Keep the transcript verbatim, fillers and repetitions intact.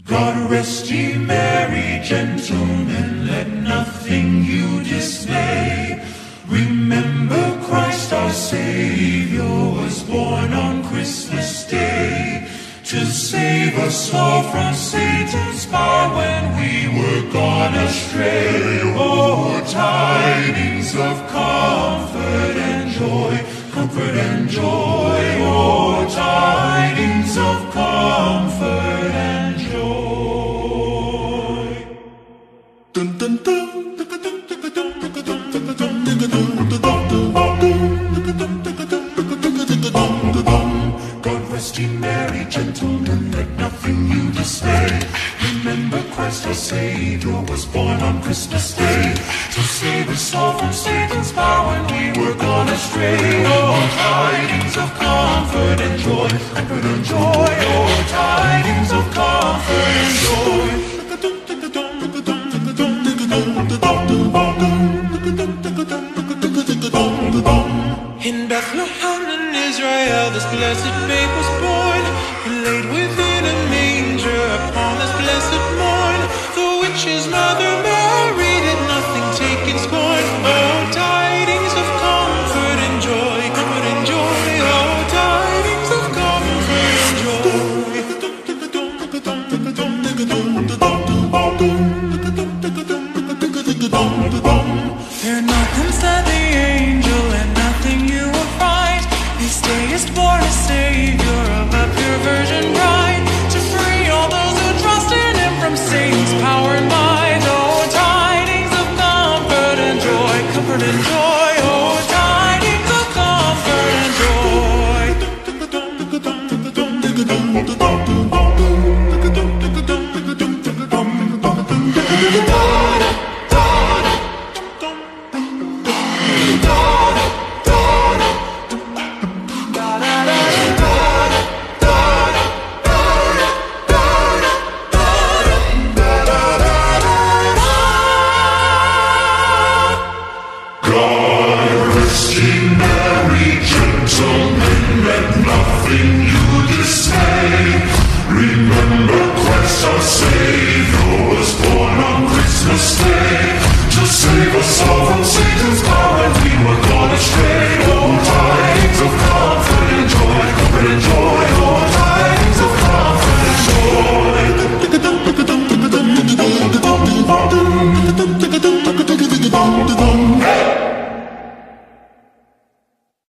God rest ye merry gentlemen, let nothing you dismay. Remember Christ our Savior was born on Christmas Day, to save us all from Satan's power when we were gone astray. Oh, tidings of comfort and joy, comfort and joy. Oh, tidings of comfort and joy. Dun, dun, dun. God rest ye merry gentlemen, let nothing you dismay. Remember Christ our Savior was born on Christmas Day, to save us all from Satan's power when we were gone astray. Oh, tidings of comfort and joy, comfort and joy. Oh, tidings of comfort and joy. In Bethlehem in Israel, this blessed babe was born, laid within a manger upon this blessed morn. The witch's mother Mary did nothing take in scorn. Oh, tidings of comfort and joy, comfort and joy. Oh, tidings of comfort and joy.